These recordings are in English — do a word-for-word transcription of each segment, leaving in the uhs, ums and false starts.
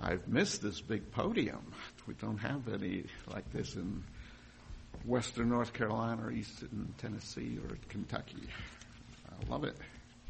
I've missed this big podium. We don't have any like this in Western North Carolina or Eastern Tennessee or Kentucky. I love it.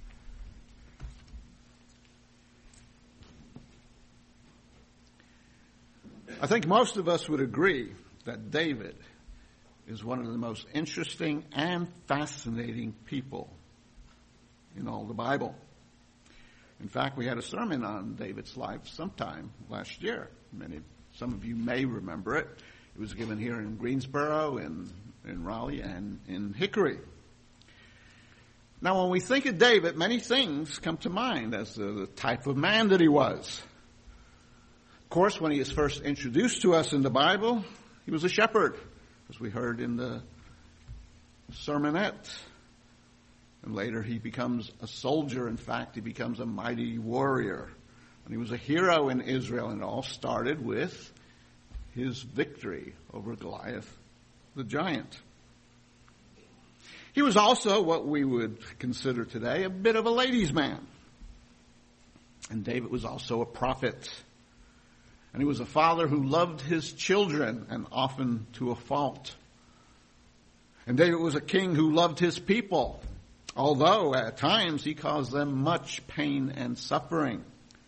I think most of us would agree that David is one of the most interesting and fascinating people in all the Bible. In fact, we had a sermon on David's life sometime last year. Many, some of you may remember it. It was given here in Greensboro, in, in Raleigh, and in Hickory. Now, when we think of David, many things come to mind as the, the type of man that he was. Of course, when he is first introduced to us in the Bible, he was a shepherd, as we heard in the sermonette. And later he becomes a soldier. In fact, he becomes a mighty warrior. And he was a hero in Israel, and it all started with his victory over Goliath, the giant. He was also what we would consider today a bit of a ladies' man. And David was also a prophet. And he was a father who loved his children, and often to a fault. And David was a king who loved his people, although at times he caused them much pain and suffering.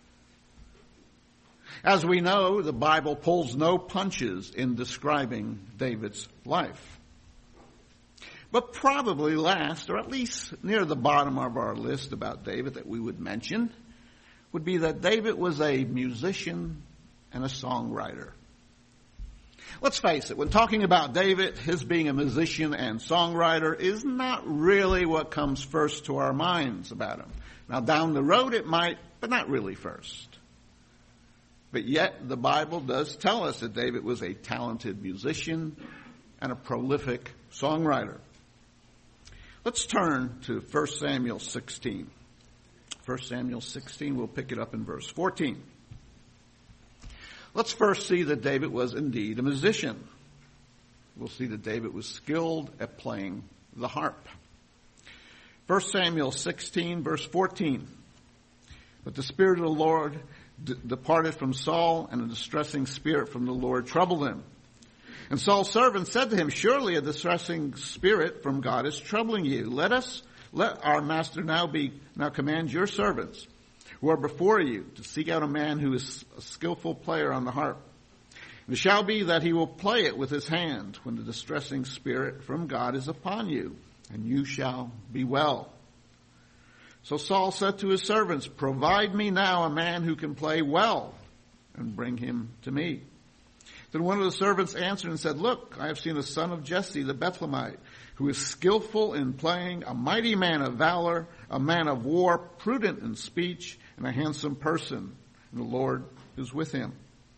As we know, the Bible pulls no punches in describing David's life. But probably last, or at least near the bottom of our list about David that we would mention, would be that David was a musician and a songwriter. Let's face it, when talking about David, his being a musician and songwriter is not really what comes first to our minds about him. Now, down the road it might, but not really first. But yet, the Bible does tell us that David was a talented musician and a prolific songwriter. Let's turn to First Samuel sixteen. First Samuel sixteen, we'll pick it up in verse fourteen. Let's first see that David was indeed a musician. We'll see that David was skilled at playing the harp. First Samuel sixteen, verse fourteen. But the Spirit of the Lord d- departed from Saul, and a distressing spirit from the Lord troubled him. And Saul's servant said to him, surely a distressing spirit from God is troubling you. Let us, let our master now be, now command your servants who are before you to seek out a man who is a skillful player on the harp. And it shall be that he will play it with his hand when the distressing spirit from God is upon you, and you shall be well. So Saul said to his servants, provide me now a man who can play well, and bring him to me. Then one of the servants answered and said, look, I have seen a son of Jesse the Bethlehemite, who is skillful in playing, a mighty man of valor, a man of war, prudent in speech, and a handsome person, and the Lord is with him.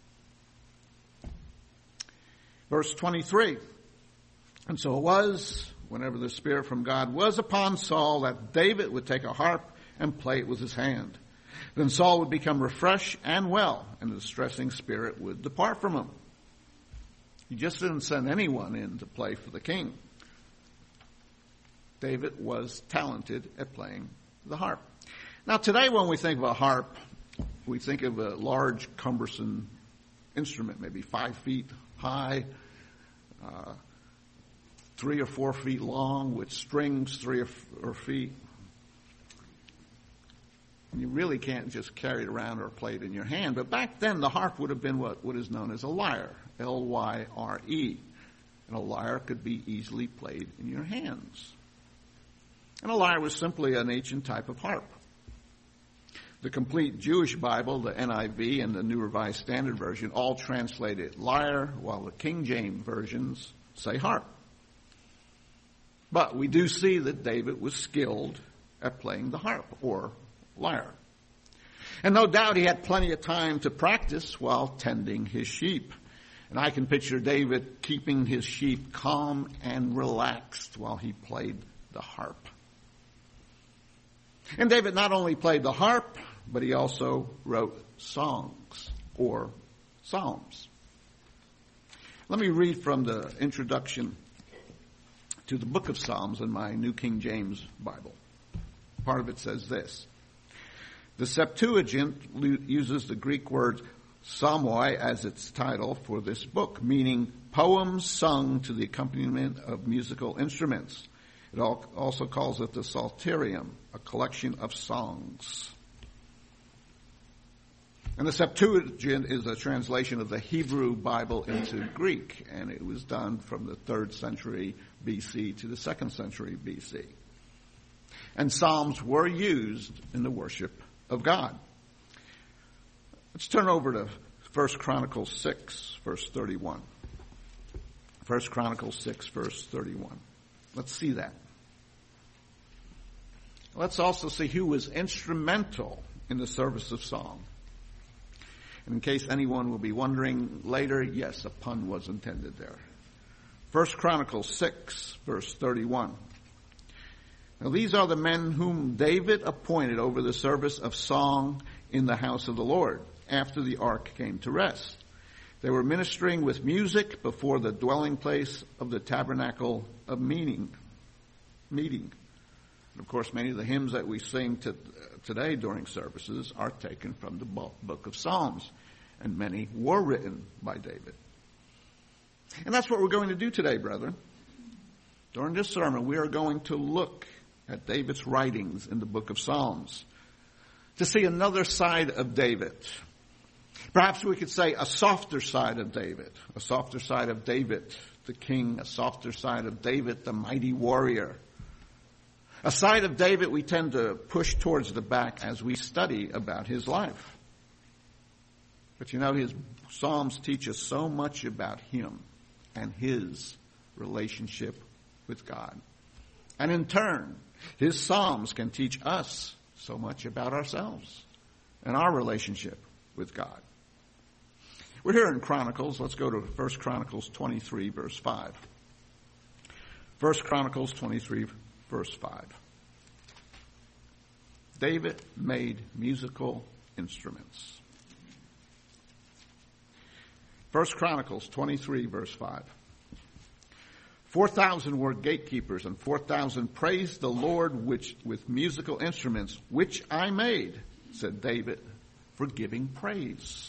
Verse twenty-three. And so it was, whenever the Spirit from God was upon Saul, that David would take a harp and play it with his hand. Then Saul would become refreshed and well, and the distressing spirit would depart from him. He just didn't send anyone in to play for the king. David was talented at playing the harp. Now today when we think of a harp, we think of a large, cumbersome instrument, maybe five feet high, uh, three or four feet long, with strings three or four feet. And you really can't just carry it around or play it in your hand. But back then the harp would have been what, what is known as a lyre, L Y R E. And a lyre could be easily played in your hands. And a lyre was simply an ancient type of harp. The complete Jewish Bible, the N I V and the New Revised Standard Version, all translate it lyre, while the King James versions say harp. But we do see that David was skilled at playing the harp, or lyre. And no doubt he had plenty of time to practice while tending his sheep. And I can picture David keeping his sheep calm and relaxed while he played the harp. And David not only played the harp, but he also wrote songs or psalms. Let me read from the introduction to the book of Psalms in my New King James Bible. Part of it says this. The Septuagint uses the Greek word Psalmoi as its title for this book, meaning poems sung to the accompaniment of musical instruments. It also calls it the Psalterium, a collection of songs. And the Septuagint is a translation of the Hebrew Bible into Greek, and it was done from the third century B C to the second century B C. And psalms were used in the worship of God. Let's turn over to First Chronicles six, verse thirty-one. First Chronicles six, verse thirty-one. Let's see that. Let's also see who was instrumental in the service of song. And in case anyone will be wondering later, yes, a pun was intended there. First Chronicles six, verse thirty-one. Now these are the men whom David appointed over the service of song in the house of the Lord, after the ark came to rest. They were ministering with music before the dwelling place of the tabernacle of meeting. meeting. And of course, many of the hymns that we sing to, uh, today during services are taken from the book of Psalms, and many were written by David. And that's what we're going to do today, brethren. During this sermon, we are going to look at David's writings in the book of Psalms to see another side of David. Perhaps we could say a softer side of David, a softer side of David, the king, a softer side of David, the mighty warrior. A side of David we tend to push towards the back as we study about his life. But you know, his Psalms teach us so much about him and his relationship with God. And in turn, his Psalms can teach us so much about ourselves and our relationship with God. We're here in Chronicles. Let's go to First Chronicles twenty-three, verse five. First Chronicles twenty-three, verse five. David made musical instruments. First Chronicles twenty-three, verse five. Four thousand were gatekeepers, and four thousand praised the Lord which with musical instruments, which I made, said David, for giving praise.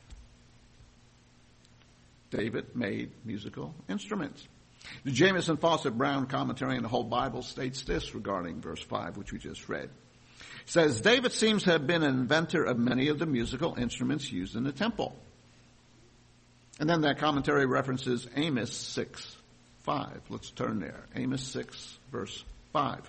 David made musical instruments. The Jamieson Fausset Brown commentary on the whole Bible states this regarding verse five, which we just read. It says, David seems to have been an inventor of many of the musical instruments used in the temple. And then that commentary references Amos six, five. Let's turn there. Amos six, verse five.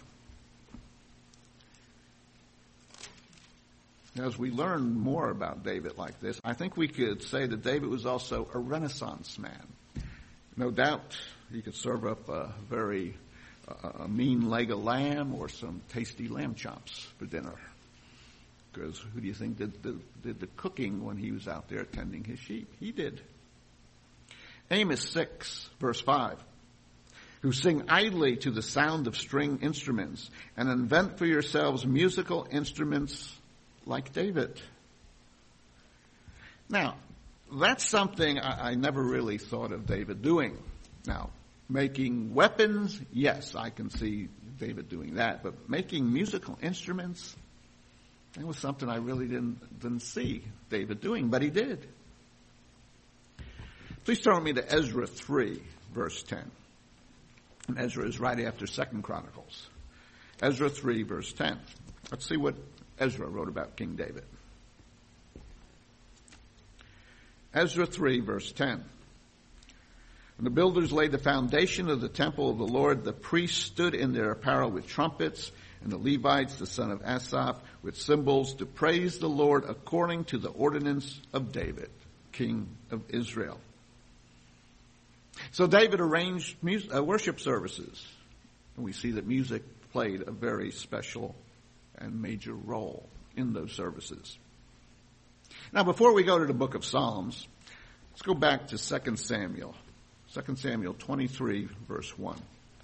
As we learn more about David like this, I think we could say that David was also a Renaissance man. No doubt he could serve up a very uh, a mean leg of lamb or some tasty lamb chops for dinner. Because who do you think did the, did the cooking when he was out there tending his sheep? He did. Amos six, verse five. Who sing idly to the sound of string instruments and invent for yourselves musical instruments like David. Now, that's something I, I never really thought of David doing. Now, making weapons, yes, I can see David doing that. But making musical instruments, that was something I really didn't, didn't see David doing, but he did. Please turn with me to Ezra three, verse ten. And Ezra is right after Second Chronicles. Ezra three, verse ten. Let's see what Ezra wrote about King David. Ezra three, verse ten. When the builders laid the foundation of the temple of the Lord, the priests stood in their apparel with trumpets, and the Levites, the son of Asaph, with cymbals, to praise the Lord according to the ordinance of David, king of Israel. So David arranged music, uh, worship services. And we see that music played a very special and major role in those services. Now, before we go to the book of Psalms, let's go back to Second Samuel. Second Samuel twenty-three, verse one.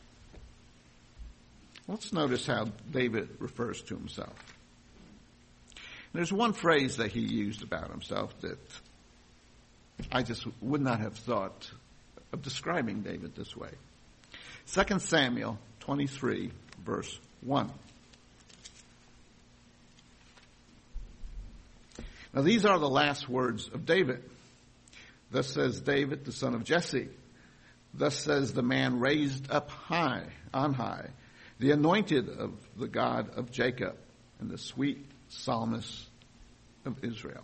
Let's notice how David refers to himself. There's one phrase that he used about himself that I just would not have thought of describing David this way. Second Samuel twenty-three, verse one. Now these are the last words of David. Thus says David, the son of Jesse. Thus says the man raised up high, on high, the anointed of the God of Jacob, and the sweet psalmist of Israel.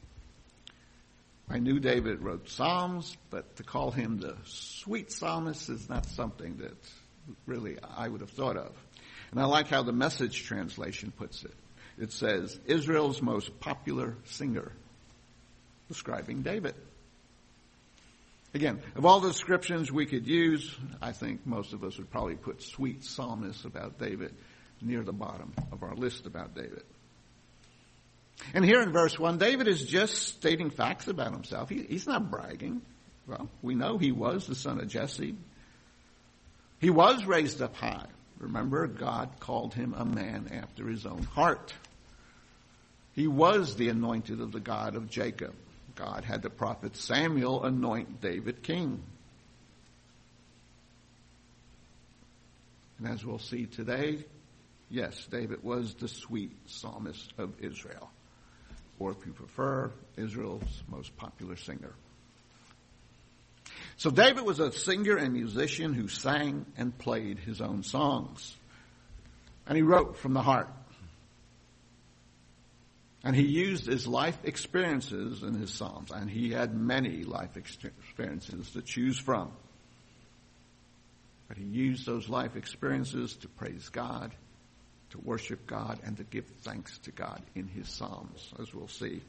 I knew David wrote psalms, but to call him the sweet psalmist is not something that really I would have thought of. And I like how the Message translation puts it. It says, Israel's most popular singer, describing David. Again, of all the descriptions we could use, I think most of us would probably put sweet psalmist about David near the bottom of our list about David. And here in verse one, David is just stating facts about himself. He, he's not bragging. Well, we know he was the son of Jesse. He was raised up high. Remember, God called him a man after his own heart. He was the anointed of the God of Jacob. God had the prophet Samuel anoint David king. And as we'll see today, yes, David was the sweet psalmist of Israel. Or if you prefer, Israel's most popular singer. So David was a singer and musician who sang and played his own songs. And he wrote from the heart. And he used his life experiences in his psalms. And he had many life experiences to choose from. But he used those life experiences to praise God, to worship God, and to give thanks to God in his psalms, as we'll see.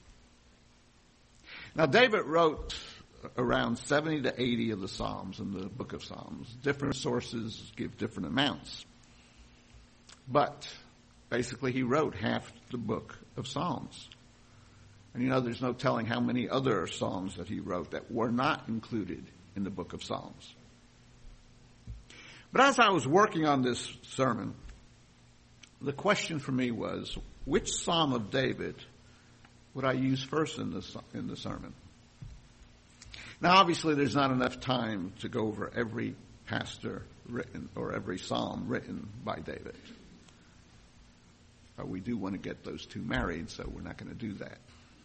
Now, David wrote around seventy to eighty of the psalms in the book of Psalms. Different sources give different amounts. But basically, he wrote half the book of Psalms. And you know, there's no telling how many other psalms that he wrote that were not included in the book of Psalms. But as I was working on this sermon, the question for me was, which Psalm of David would I use first in the, in the sermon? Now, obviously, there's not enough time to go over every pastor written or every psalm written by David. But we do want to get those two married, so we're not going to do that.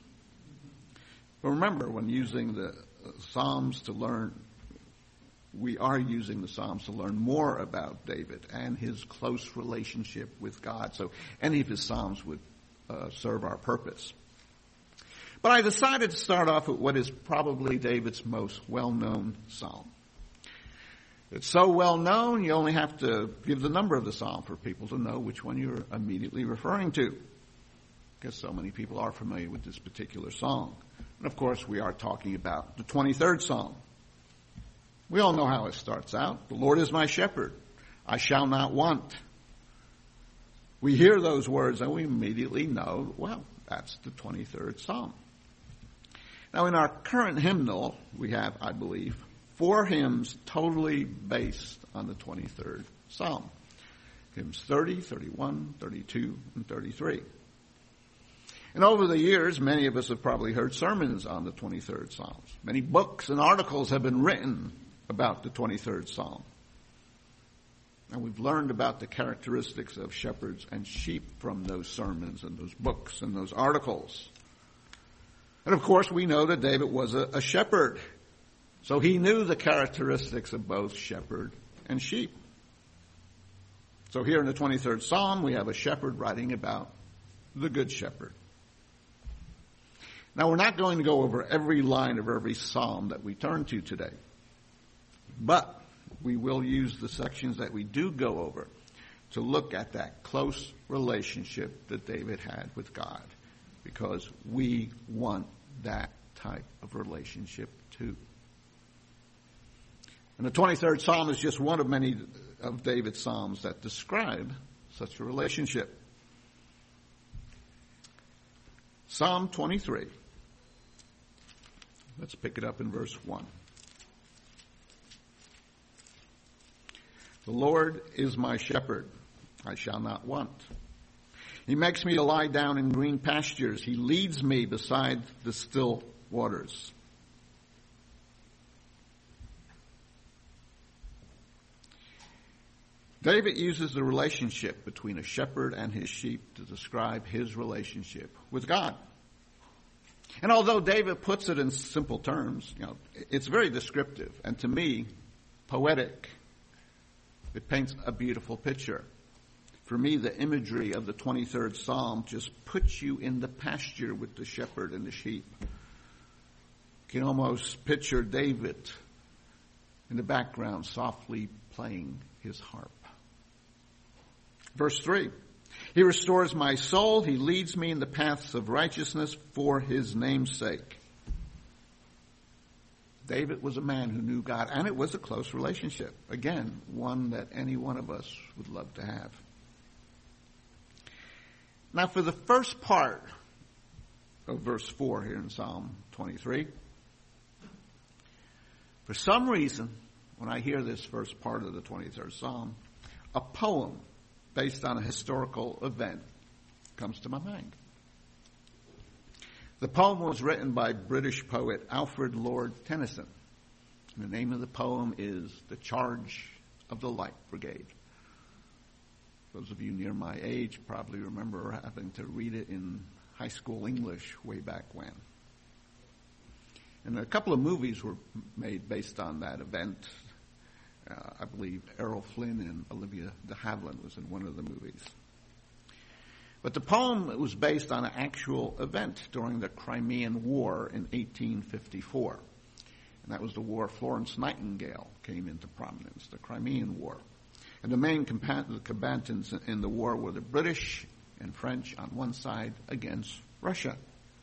But remember, when using the Psalms to learn, we are using the Psalms to learn more about David and his close relationship with God. So any of his Psalms would uh, serve our purpose. But I decided to start off with what is probably David's most well-known Psalm. It's so well known, you only have to give the number of the Psalm for people to know which one you're immediately referring to. Because so many people are familiar with this particular song. And of course, we are talking about the twenty-third Psalm. We all know how it starts out. The Lord is my shepherd. I shall not want. We hear those words and we immediately know, well, that's the twenty-third Psalm. Now, in our current hymnal, we have, I believe, four hymns totally based on the twenty-third Psalm. Hymns thirty, thirty-one, thirty-two, and thirty-three. And over the years, many of us have probably heard sermons on the twenty-third Psalms. Many books and articles have been written about the twenty-third Psalm. And we've learned about the characteristics of shepherds and sheep from those sermons and those books and those articles. And of course, we know that David was a, a shepherd. So he knew the characteristics of both shepherd and sheep. So here in the twenty-third Psalm, we have a shepherd writing about the good shepherd. Now, we're not going to go over every line of every psalm that we turn to today. But we will use the sections that we do go over to look at that close relationship that David had with God. Because we want that type of relationship too. And the twenty-third Psalm is just one of many of David's psalms that describe such a relationship. Psalm twenty-three. Let's pick it up in verse one. The Lord is my shepherd, I shall not want. He makes me to lie down in green pastures. He leads me beside the still waters. David uses the relationship between a shepherd and his sheep to describe his relationship with God. And although David puts it in simple terms, you know, it's very descriptive and to me, poetic. It paints a beautiful picture. For me, the imagery of the twenty-third Psalm just puts you in the pasture with the shepherd and the sheep. You can almost picture David in the background softly playing his harp. Verse three, he restores my soul. He leads me in the paths of righteousness for his name's sake. David was a man who knew God, and it was a close relationship. Again, one that any one of us would love to have. Now, for the first part of verse four here in Psalm twenty-three, for some reason, when I hear this first part of the twenty-third Psalm, a poem based on a historical event comes to my mind. The poem was written by British poet Alfred Lord Tennyson. And the name of the poem is The Charge of the Light Brigade. Those of you near my age probably remember having to read it in high school English way back when. And a couple of movies were made based on that event. Uh, I believe Errol Flynn and Olivia de Havilland was in one of the movies. But the poem was based on an actual event during the Crimean War in eighteen fifty-four. And that was the war Florence Nightingale came into prominence, the Crimean War. And the main combatants in the war were the British and French on one side against Russia.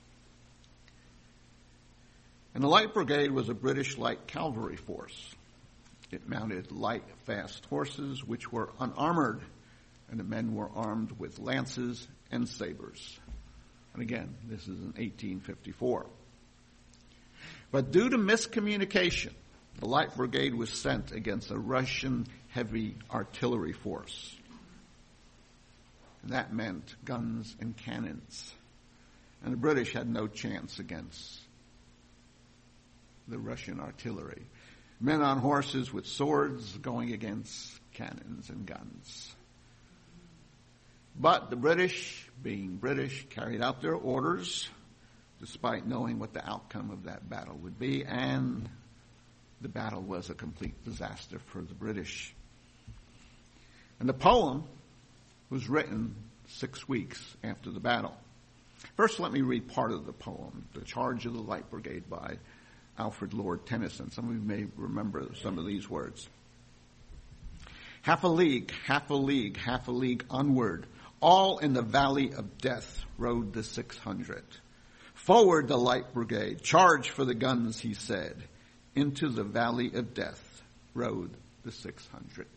And the Light Brigade was a British light cavalry force. It mounted light, fast horses which were unarmored, and the men were armed with lances and sabers. And again, this is in eighteen fifty-four. But due to miscommunication, the Light Brigade was sent against a Russian heavy artillery force. And that meant guns and cannons. And the British had no chance against the Russian artillery. Men on horses with swords going against cannons and guns. But the British, being British, carried out their orders despite knowing what the outcome of that battle would be, and the battle was a complete disaster for the British. And the poem was written six weeks after the battle. First, let me read part of the poem, The Charge of the Light Brigade by Alfred Lord Tennyson. Some of you may remember some of these words. Half a league, half a league, half a league onward, all in the valley of death rode the six hundred. Forward the Light Brigade, charge for the guns, he said. Into the valley of death rode the six hundred.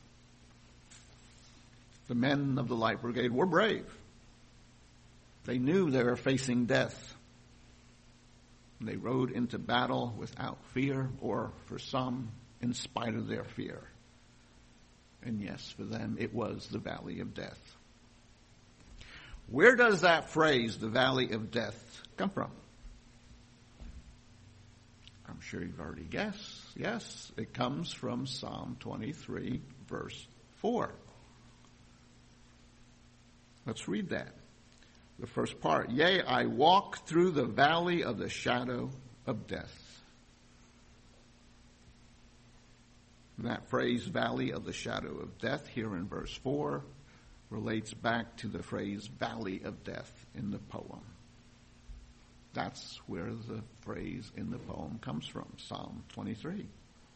The men of the Light Brigade were brave. They knew they were facing death. And they rode into battle without fear, or for some, in spite of their fear. And yes, for them, it was the valley of death. Where does that phrase, the valley of death, come from? I'm sure you've already guessed. Yes, it comes from Psalm twenty-three, verse four. Let's read that. The first part. Yea, I walk through the valley of the shadow of death. That phrase, valley of the shadow of death, here in verse four, relates back to the phrase valley of death in the poem. That's where the phrase in the poem comes from, Psalm twenty-three.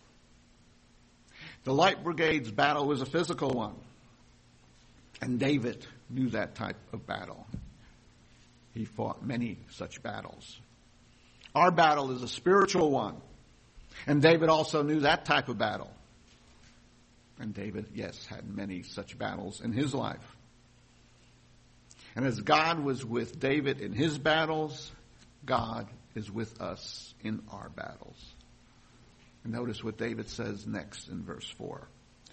The Light Brigade's battle was a physical one. And David knew that type of battle. He fought many such battles. Our battle is a spiritual one. And David also knew that type of battle. And David, yes, had many such battles in his life. And as God was with David in his battles, God is with us in our battles. And notice what David says next in verse four.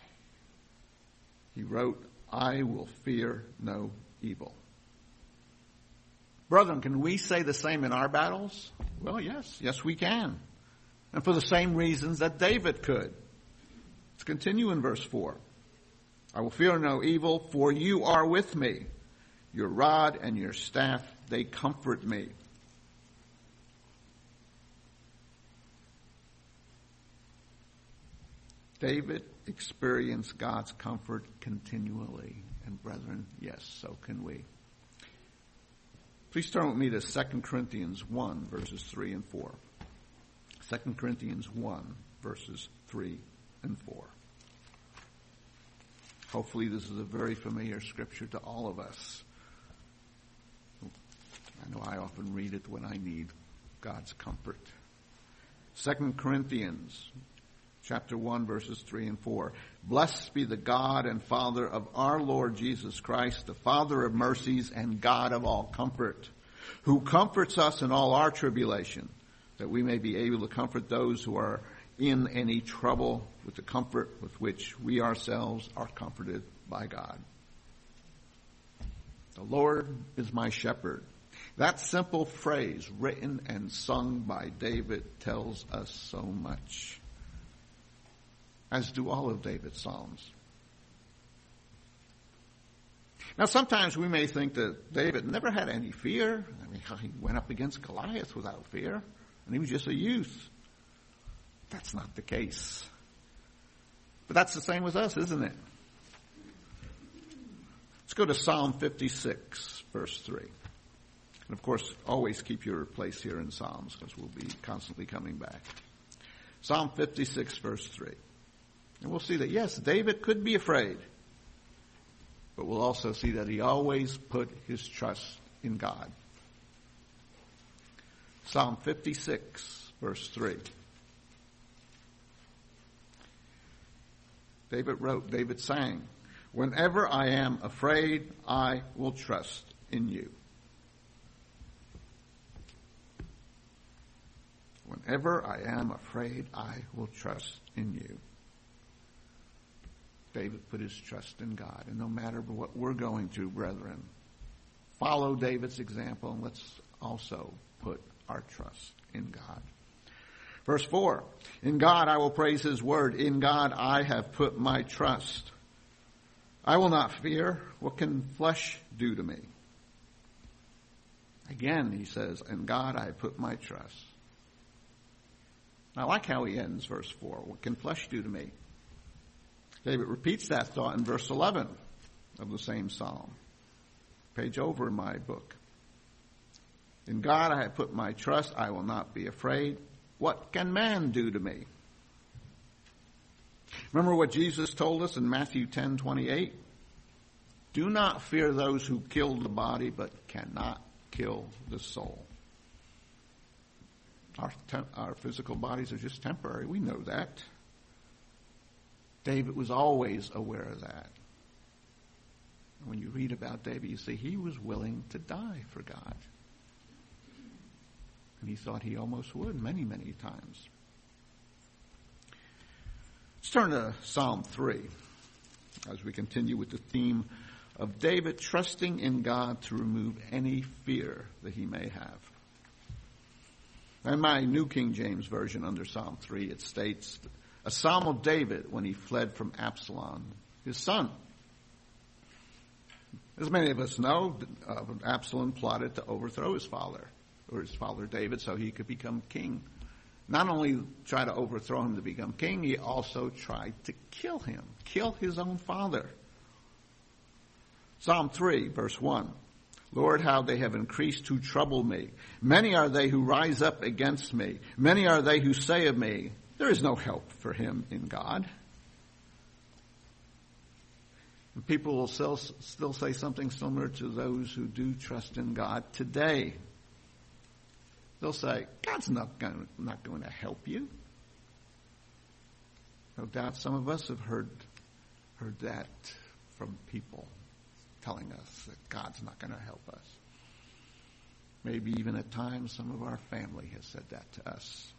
He wrote, I will fear no evil. Brethren, can we say the same in our battles? Well, yes. Yes, we can. And for the same reasons that David could. Let's continue in verse four. I will fear no evil, for you are with me. Your rod and your staff, they comfort me. David experienced God's comfort continually. And brethren, yes, so can we. Please turn with me to Second Corinthians one, verses three and four. Second Corinthians one, verses three and four. Hopefully this is a very familiar scripture to all of us. I know I often read it when I need God's comfort. Second Corinthians chapter one, verses three and four. Blessed be the God and Father of our Lord Jesus Christ, the Father of mercies and God of all comfort, who comforts us in all our tribulation, that we may be able to comfort those who are in any trouble with the comfort with which we ourselves are comforted by God. The Lord is my shepherd. That simple phrase, written and sung by David, tells us so much, as do all of David's psalms. Now, sometimes we may think that David never had any fear. I mean, he went up against Goliath without fear, and he was just a youth. That's not the case. But that's the same with us, isn't it? Let's go to Psalm fifty-six, verse three. And of course, always keep your place here in Psalms, because we'll be constantly coming back. Psalm fifty-six, verse three. And we'll see that, yes, David could be afraid. But we'll also see that he always put his trust in God. Psalm fifty-six, verse three. David wrote, David sang, "Whenever I am afraid, I will trust in you." Whenever I am afraid, I will trust in you. David put his trust in God. And no matter what we're going through, brethren, follow David's example, and let's also put our trust in God. Verse four, in God I will praise his word. In God I have put my trust. I will not fear. What can flesh do to me? Again, he says, in God I put my trust. I like how he ends verse four. What can flesh do to me? David repeats that thought in verse eleven of the same psalm. Page over in my book. In God I have put my trust. I will not be afraid. What can man do to me? Remember what Jesus told us in Matthew ten twenty-eight? Do not fear those who kill the body, but cannot kill the soul. Our, tem- our physical bodies are just temporary. We know that. David was always aware of that. When you read about David, you see he was willing to die for God. And he thought he almost would many, many times. Let's turn to Psalm three as we continue with the theme of David trusting in God to remove any fear that he may have. In my New King James Version under Psalm three, it states, a psalm of David when he fled from Absalom, his son. As many of us know, uh, Absalom plotted to overthrow his father, or his father David, so he could become king. Not only try to overthrow him to become king, he also tried to kill him, kill his own father. Psalm three, verse one. Lord, how they have increased who trouble me. Many are they who rise up against me. Many are they who say of me, there is no help for him in God. And people will still, still say something similar to those who do trust in God today. They'll say, God's not going, not going to help you. No doubt some of us have heard, heard that from people telling us that God's not going to help us. Maybe even at times some of our family has said that to us.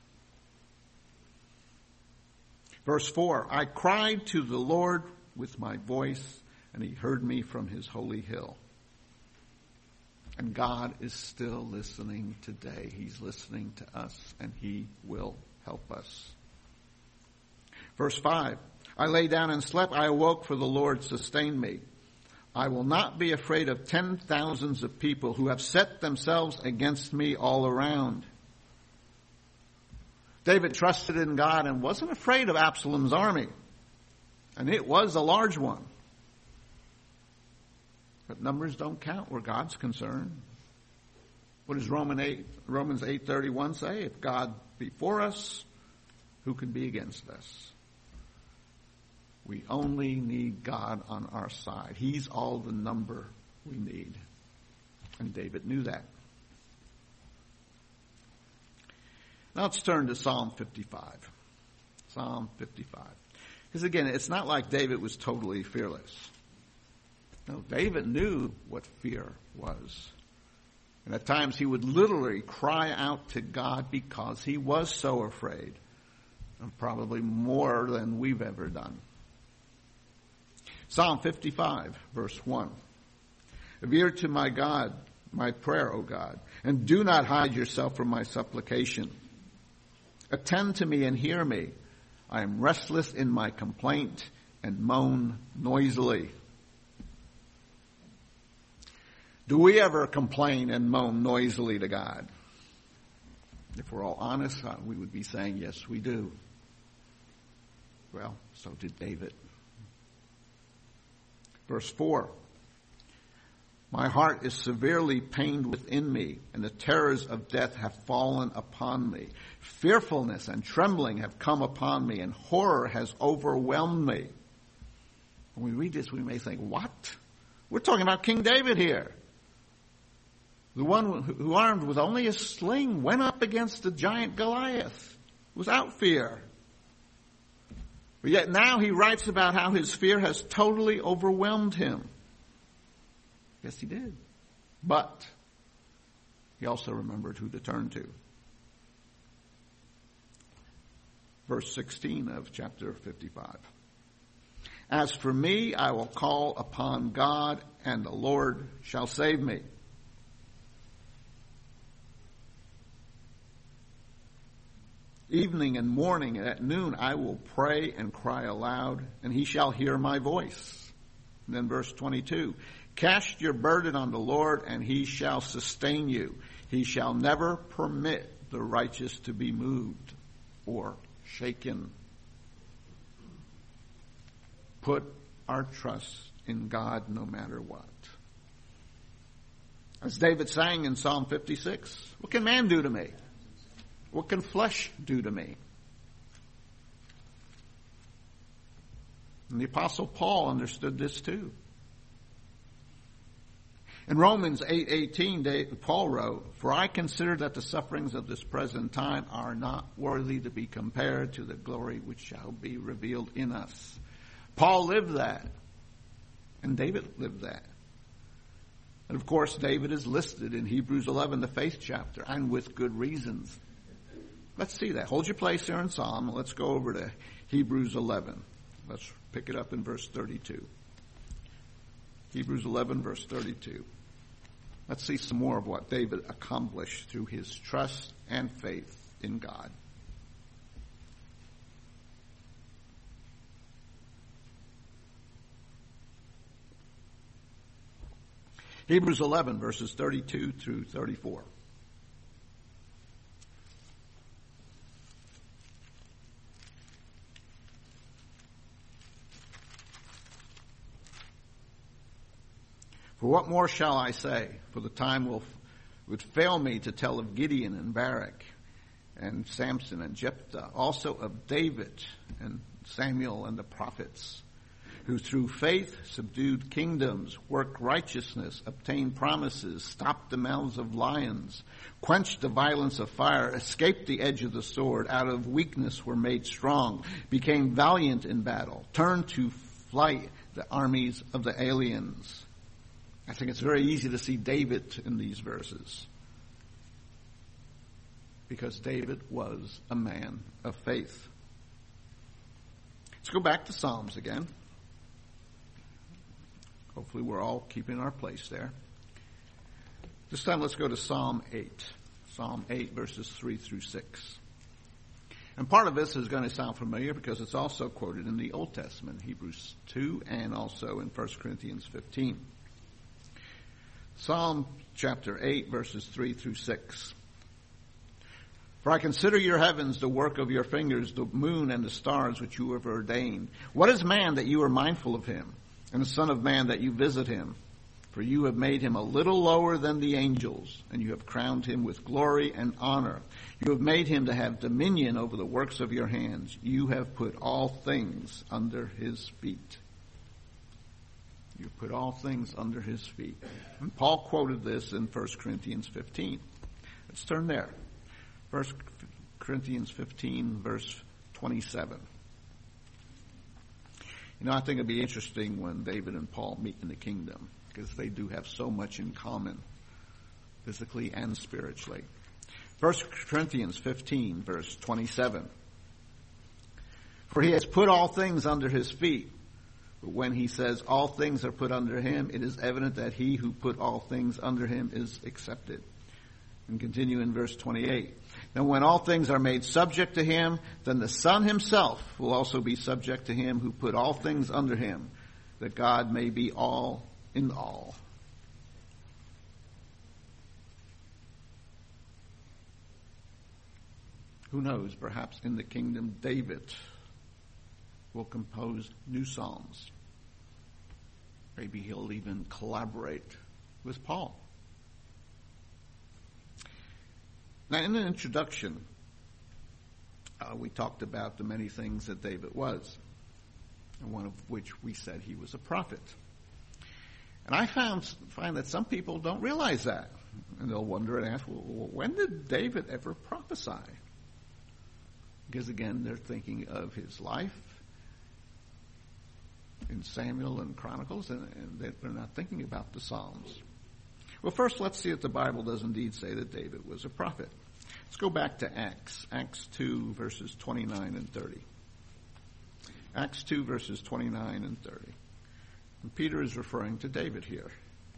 Verse four, I cried to the Lord with my voice, and he heard me from his holy hill. And God is still listening today. He's listening to us, and he will help us. Verse five, I lay down and slept. I awoke, for the Lord sustained me. I will not be afraid of ten thousands of people who have set themselves against me all around. David trusted in God and wasn't afraid of Absalom's army. And it was a large one. But numbers don't count where God's concerned. What does Romans eight, Romans eight thirty-one say? If God be for us, who can be against us? We only need God on our side. He's all the number we need. And David knew that. Now let's turn to Psalm fifty-five. Psalm fifty-five. Because again, it's not like David was totally fearless. No, David knew what fear was. And at times he would literally cry out to God because he was so afraid. And probably more than we've ever done. Psalm fifty-five, verse one. Have ear to my God, my prayer, O God, and do not hide yourself from my supplication. Attend to me and hear me. I am restless in my complaint and moan noisily. Do we ever complain and moan noisily to God? If we're all honest, we would be saying, yes, we do. Well, so did David. Verse four. My heart is severely pained within me, and the terrors of death have fallen upon me. Fearfulness and trembling have come upon me, and horror has overwhelmed me. When we read this, we may think, what? We're talking about King David here. The one who, armed with only a sling, went up against the giant Goliath without fear. But yet now he writes about how his fear has totally overwhelmed him. Yes, he did. But he also remembered who to turn to. Verse sixteen of chapter fifty-five. As for me, I will call upon God, and the Lord shall save me. Evening and morning and at noon I will pray and cry aloud, and he shall hear my voice. And then verse twenty-two. Cast your burden on the Lord, and he shall sustain you. He shall never permit the righteous to be moved or shaken. Put our trust in God no matter what. As David sang in Psalm fifty-six, what can man do to me? What can flesh do to me? And the Apostle Paul understood this too. In Romans eight eighteen, Paul wrote, For I consider that the sufferings of this present time are not worthy to be compared to the glory which shall be revealed in us. Paul lived that. And David lived that. And of course, David is listed in Hebrews eleven, the faith chapter, and with good reasons. Let's see that. Hold your place here in Psalm. Let's go over to Hebrews eleven. Let's pick it up in verse thirty-two. Hebrews eleven, verse thirty-two. Let's see some more of what David accomplished through his trust and faith in God. Hebrews eleven, verses thirty-two through thirty-four. For what more shall I say? For the time will would fail me to tell of Gideon and Barak and Samson and Jephthah, also of David and Samuel and the prophets, who through faith subdued kingdoms, worked righteousness, obtained promises, stopped the mouths of lions, quenched the violence of fire, escaped the edge of the sword, out of weakness were made strong, became valiant in battle, turned to flight the armies of the aliens. I think it's very easy to see David in these verses, because David was a man of faith. Let's go back to Psalms again. Hopefully we're all keeping our place there. This time let's go to Psalm eight. Psalm eight, verses three through six. And part of this is going to sound familiar because it's also quoted in the Old Testament, Hebrews two, and also in First Corinthians fifteen. Psalm chapter eight, verses three through six. For I consider your heavens, the work of your fingers, the moon and the stars which you have ordained. What is man that you are mindful of him, and the son of man that you visit him? For you have made him a little lower than the angels, and you have crowned him with glory and honor. You have made him to have dominion over the works of your hands. You have put all things under his feet. You put all things under his feet. And Paul quoted this in First Corinthians fifteen. Let's turn there. First Corinthians fifteen, verse twenty-seven. You know, I think it'd be interesting when David and Paul meet in the kingdom, because they do have so much in common, physically and spiritually. First Corinthians fifteen, verse twenty-seven. For he has put all things under his feet. But when he says all things are put under him, it is evident that he who put all things under him is accepted. And continue in verse twenty-eight. Now when all things are made subject to him, then the Son himself will also be subject to him who put all things under him, that God may be all in all. Who knows, perhaps in the kingdom, David will compose new psalms. Maybe he'll even collaborate with Paul. Now, in the introduction, uh, we talked about the many things that David was, and one of which we said he was a prophet. And I found find that some people don't realize that. And they'll wonder and ask, well, when did David ever prophesy? Because, again, they're thinking of his life in Samuel and Chronicles, and, and they're not thinking about the Psalms. Well, first, let's see if the Bible does indeed say that David was a prophet. Let's go back to Acts. Acts two, verses twenty-nine and thirty. Acts two, verses twenty-nine and thirty. And Peter is referring to David here.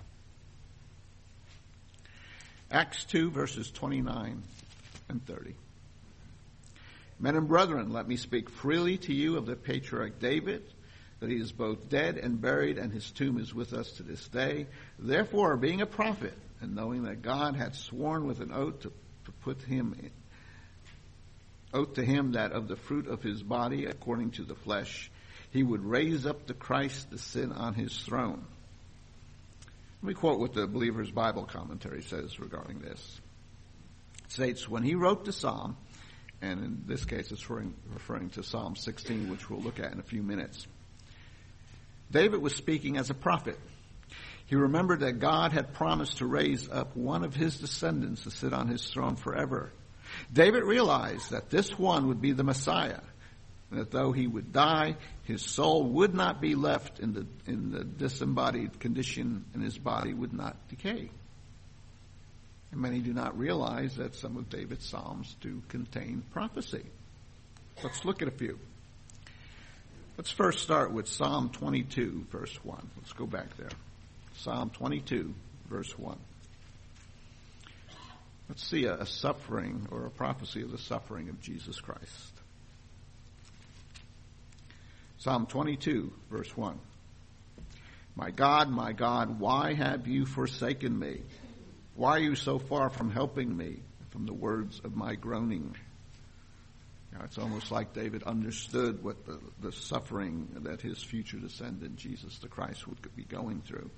Acts two, verses twenty-nine and thirty. Men and brethren, let me speak freely to you of the patriarch David, that he is both dead and buried, and his tomb is with us to this day. Therefore, being a prophet, and knowing that God had sworn with an oath to, to put him in, oath to him that of the fruit of his body, according to the flesh, he would raise up the Christ to sit on his throne. Let me quote what the Believer's Bible Commentary says regarding this. It states, when he wrote the psalm, and in this case it's referring, referring to Psalm sixteen, which we'll look at in a few minutes, David was speaking as a prophet. He remembered that God had promised to raise up one of his descendants to sit on his throne forever. David realized that this one would be the Messiah, and that though he would die, his soul would not be left in the, in the disembodied condition, and his body would not decay. And many do not realize that some of David's psalms do contain prophecy. Let's look at a few. Let's first start with Psalm twenty-two, verse one. Let's go back there. Psalm twenty-two, verse one. Let's see a, a suffering or a prophecy of the suffering of Jesus Christ. Psalm twenty-two, verse one. My God, my God, why have you forsaken me? Why are you so far from helping me, from the words of my groaning? Now, it's almost like David understood what the, the suffering that his future descendant, Jesus the Christ, would be going through.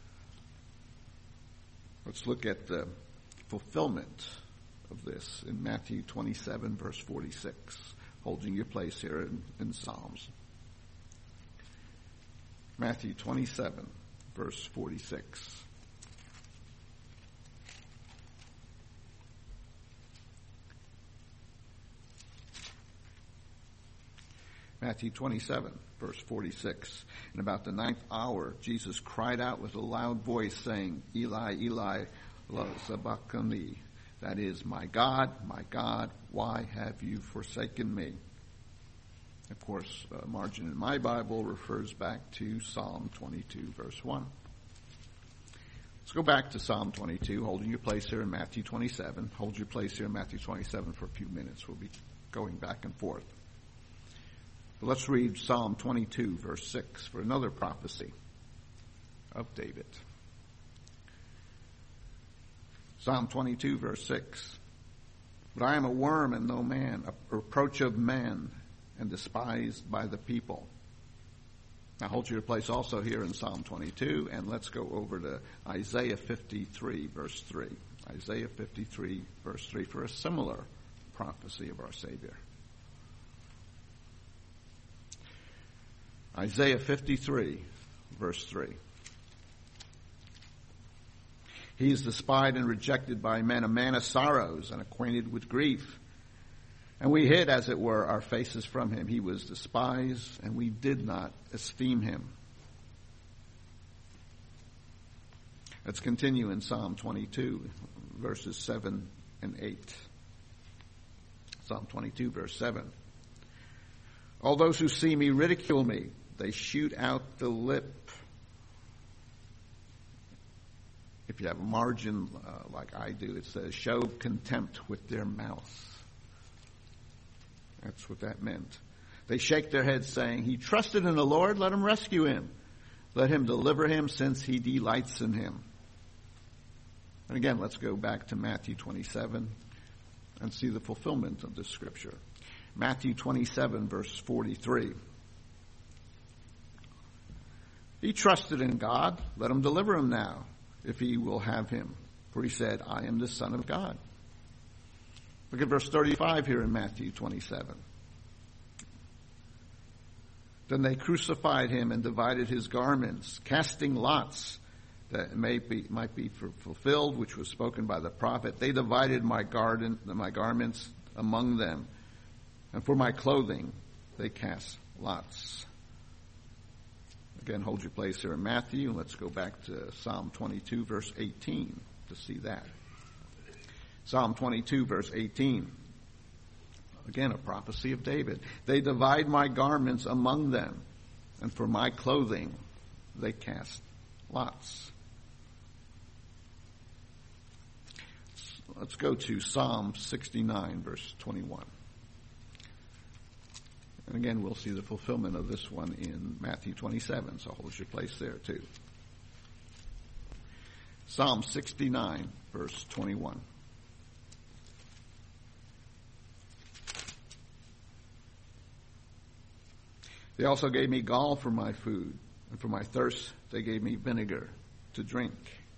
Let's look at the fulfillment of this in Matthew twenty-seven, verse forty-six, holding your place here in, in Psalms. Matthew twenty-seven, verse forty-six. Matthew twenty-seven, verse forty-six. And about the ninth hour, Jesus cried out with a loud voice, saying, Eli, Eli, lama sabachthani. That is, my God, my God, why have you forsaken me? Of course, uh, margin in my Bible refers back to Psalm twenty-two, verse one. Let's go back to Psalm twenty-two, holding your place here in Matthew twenty-seven. Hold your place here in Matthew twenty-seven for a few minutes. We'll be going back and forth. But let's read Psalm twenty-two, verse six, for another prophecy of David. Psalm twenty-two, verse six. But I am a worm and no man, a reproach of men, and despised by the people. Now hold your place also here in Psalm twenty-two, and let's go over to Isaiah fifty-three, verse three. Isaiah fifty-three, verse three, for a similar prophecy of our Savior. Isaiah fifty-three, verse three. He is despised and rejected by men, a man of sorrows and acquainted with grief. And we hid, as it were, our faces from him. He was despised, and we did not esteem him. Let's continue in Psalm twenty-two, verses seven and eight. Psalm twenty-two, verse seven. All those who see me ridicule me. They shoot out the lip. If you have a margin uh, like I do, it says, show contempt with their mouth. That's what that meant. They shake their heads, saying, he trusted in the Lord, let him rescue him. Let him deliver him, since he delights in him. And again, let's go back to Matthew twenty-seven and see the fulfillment of this scripture. Matthew twenty-seven, verse forty-three. He trusted in God, let him deliver him now, if he will have him. For he said, I am the Son of God. Look at verse thirty-five here in Matthew twenty-seven. Then they crucified him and divided his garments, casting lots, that it may be, might be fulfilled, which was spoken by the prophet. They divided my garden, my garments among them, and for my clothing they cast lots. Again, hold your place here in Matthew. Let's go back to Psalm twenty-two, verse eighteen, to see that. Psalm twenty-two, verse eighteen. Again, a prophecy of David. They divide my garments among them, and for my clothing they cast lots. Let's go to Psalm sixty-nine, verse twenty-one. And again, we'll see the fulfillment of this one in Matthew twenty-seven, so hold your place there too. Psalm sixty-nine, verse twenty-one. They also gave me gall for my food, and for my thirst they gave me vinegar to drink.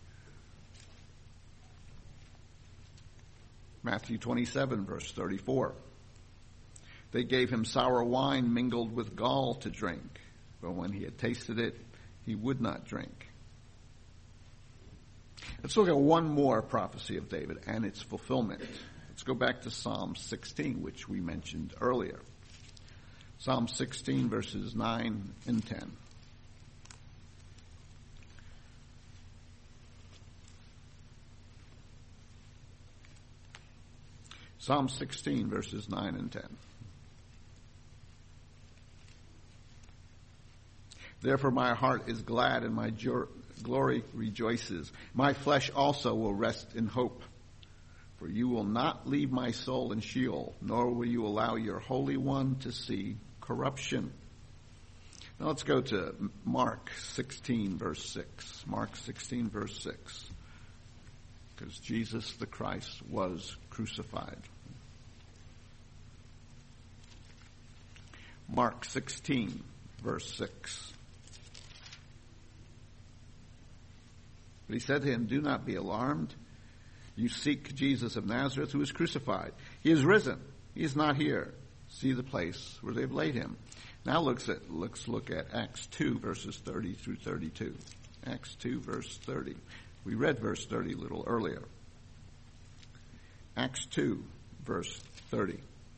Matthew twenty-seven, verse thirty-four. They gave him sour wine mingled with gall to drink, but when he had tasted it, he would not drink. Let's look at one more prophecy of David and its fulfillment. Let's go back to Psalm sixteen, which we mentioned earlier. Psalm sixteen, verses nine and ten. Psalm sixteen, verses nine and ten. Therefore my heart is glad and my jo- glory rejoices. My flesh also will rest in hope. For you will not leave my soul in Sheol, nor will you allow your Holy One to see corruption. Now let's go to Mark sixteen, verse six. Mark sixteen, verse six. Because Jesus the Christ was crucified. Mark sixteen, verse six. But he said to him, do not be alarmed. You seek Jesus of Nazareth, who is crucified. He is risen. He is not here. See the place where they've laid him. Now let's, at, let's look at Acts two, verses thirty through thirty-two. Acts two, verse thirty. We read verse thirty a little earlier. Acts two, verse thirty.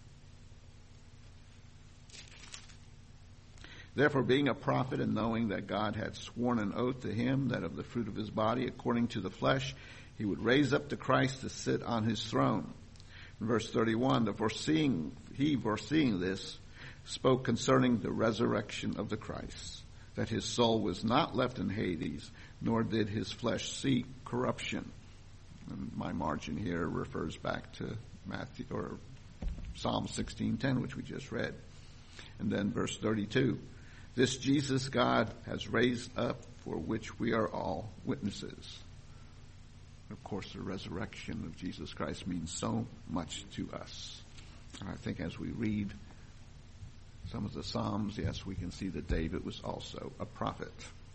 Therefore, being a prophet and knowing that God had sworn an oath to him that of the fruit of his body, according to the flesh, he would raise up the Christ to sit on his throne. In verse thirty-one, the foreseeing, he foreseeing this, spoke concerning the resurrection of the Christ, that his soul was not left in Hades, nor did his flesh see corruption. And my margin here refers back to Matthew or Psalm sixteen ten, which we just read. And then verse thirty-two, this Jesus God has raised up, for which we are all witnesses. Of course, the resurrection of Jesus Christ means so much to us. And I think as we read some of the Psalms, yes, we can see that David was also a prophet.